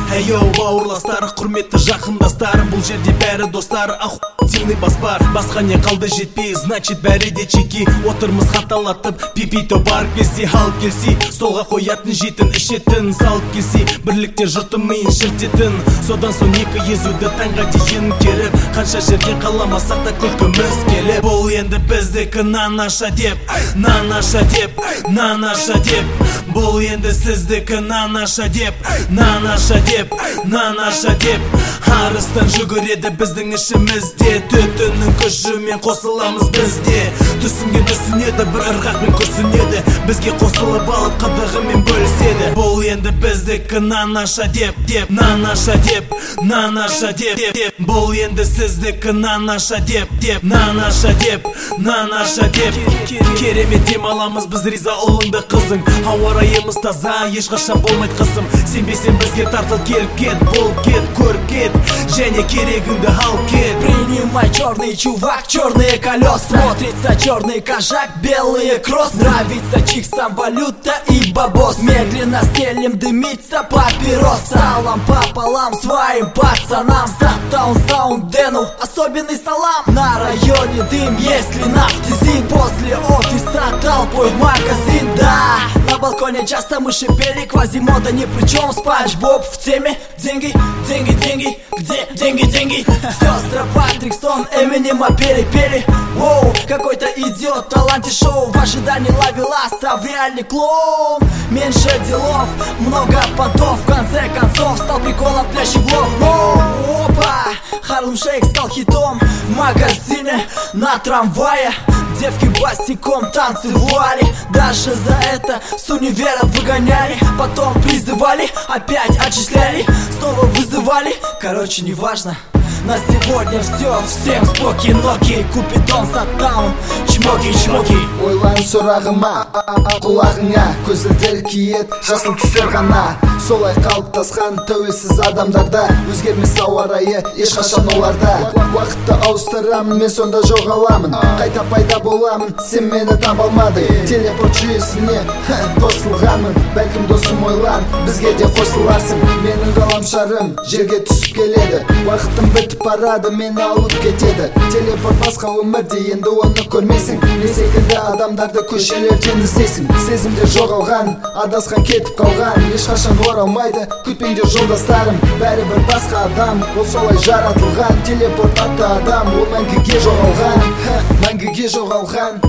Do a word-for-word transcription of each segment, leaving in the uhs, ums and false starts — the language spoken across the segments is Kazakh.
Эйо бауырластар, құрметті жақындастар, бұл жерде бәрі достар, охуительный баспар. Басқа не қалды жетпей, значит бәрі де чеки. Отырмыз хаталатып, пипито барып келси, алып келси, столға қоятын жейтін, ішетін, салып келси, бірлікте жұртым миын шіртетін. Содан соң екі езуді таңға дейін керіп, қанша жерден қаламасақ та күлкіміз келіп. Бұл енді біздікі нанаша деп, нанаша деп, нанаша деп. Бұл енді сіздікі нанаша деп, нанаша деп, нанаша деп. Арыстан жүгіреді біздің ішімізде, түтіннің күшімен қосыламыз бізде. Түсінген түсінеді, бір ырғақпен күрсінеді, бізге қосылып алып қыдығымен бөліседі. Бұл енді біздікі нанаша деп, деп, нанаша деп, нанаша деп, деп. Бұл енді сіздікі нанаша деп, деп, нанаша деп, нанаша деп. Керемет демаламыз біз риза ұлыңды қызың, ауа райымыз таза, ешқашан болмайды қысым. Сенбесен бізге тартыл келіп кет, бол кет, көріп кет, және керегіңді ал кет. Принимай, черный чувак, черные колеса, смотрится черный кожак, белые кросс. Нравится чиксам валюта и бабос, медленно стелим дымится папирос. Салам пополам своим пацанам, Саттаун Саундену особенный салам. На районе дым, если нафтизин, после офиса толпой в магазин. Да, на балконе часто мы шипели, Квазимода ни при чем, Спанч Боб в теме. Деньги, деньги, деньги, где деньги, деньги? Сестра Патриксон, Эминема перепели. Воу, какой-то идиот, таланте шоу, в ожидании ловеласа, в реальный клоун. Меньше делов, много понтов, в конце концов стал приколом плящий влог. Воу, опа, Харлем Шейк стал хитом в магазине на трамвае. Девки босиком танцевали, даже за это с универа выгоняли. Потом призывали, опять отчисляли, снова вызывали. Короче, неважно, на сегодня все. Всем споки-ноки, Купидон, Саттаун, чмоки-чмоки. Ойлан сұрағыма, құлағыңа, көзілдер киет, жасыл түстер ғана. Солай қалыптасқан тәуелсіз адамдарда, өзгермес ауа райы ешқашан оларда. Уақытты ауыстырамын, мен сонда жоғаламын, қайта пайда боламын, сен мені таба алмадың. Телепорт жүйесіне қосылғанмын, бәлкім досым ойлан, бізге де қосыларсың. Менің ғаламшарым жерге түсіп келеді, уақытым бітіп барады, мені алып кетеді. Телепорт басқа өмірде, енді оны көрмейсің. Мен секілді адамдарды көшелерден іздейсің. Сезімде жоғалған, адасқан кетіп қалған, ешқашан оралмайды, күтпеңдер жолдастарым. Бәрібір басқа адам, ол солай жаратылған. Телепорт атты адам, ол мәңгіге жоғалған, мәңгіге жоғалған.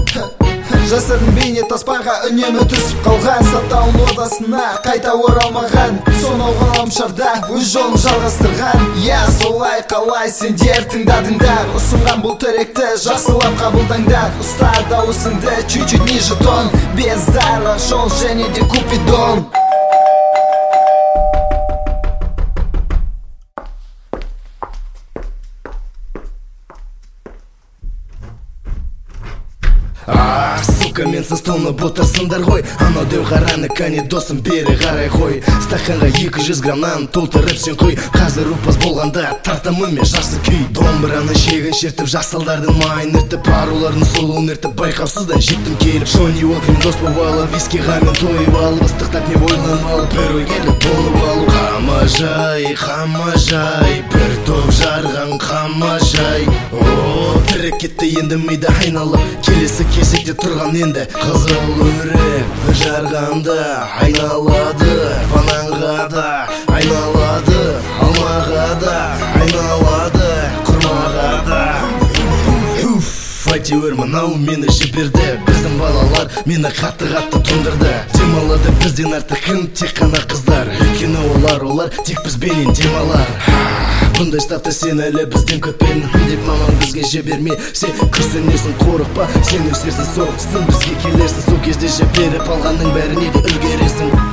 Жасырын бейне таспаға үнемі түсіп қалған, Саттаун ордасына қайта оралмаған, сонау ғаламшарда өз жолын жалғастырған. Я солай қалай сендер тыңдадыңдар, ұсынған бұл тректі жақсылап қабылдаңдар. Ұста дауысыңды чуть-чуть ниже тон, без дара жол және де Купидон. Ах, сука, мен сыстылны бұтырсыңдар ғой, анау деу қараны кәне досым бері қарай қой. Стақанға екі жүз грамнан толтырып сен қой, қазір ұпас болғанда тартамын мен жақсы күй. Домбыраны шегін шертіп, жасылдардың майын ертіп, арулардың сұлуын ертіп, байқаусыздан жеттім келіп. Джонни Уолкермен дос болып алып, вискиға мен тойып алып, ыстықтап не ойланып алып, бір ой келіп толып алып. Қамажай, қамажай, бір топ жарған қамажай. О, тірек кетті енді мида айналып, келесі кезекте тұрған енді қызыл өрек жарғанды айналады, бананға да айналады, алмаға да айналады, құрмаға да. Әйтеуір мынау мені жіберді, біздің балалар мені қатты-қатты тұндырды. Демалады бізден артық кім, тек қана қыздар, өйткені олар, олар тек бізбенен демалар. Бұндай ставты сен әлі бізден көтпедің деп мамаң бізге жіберме. Сен күрсінесің, қорықпа, сен өсерсің, соғысын бізге келерсің. Сол кезде жіберіп алғанның бәріне де үлгересің.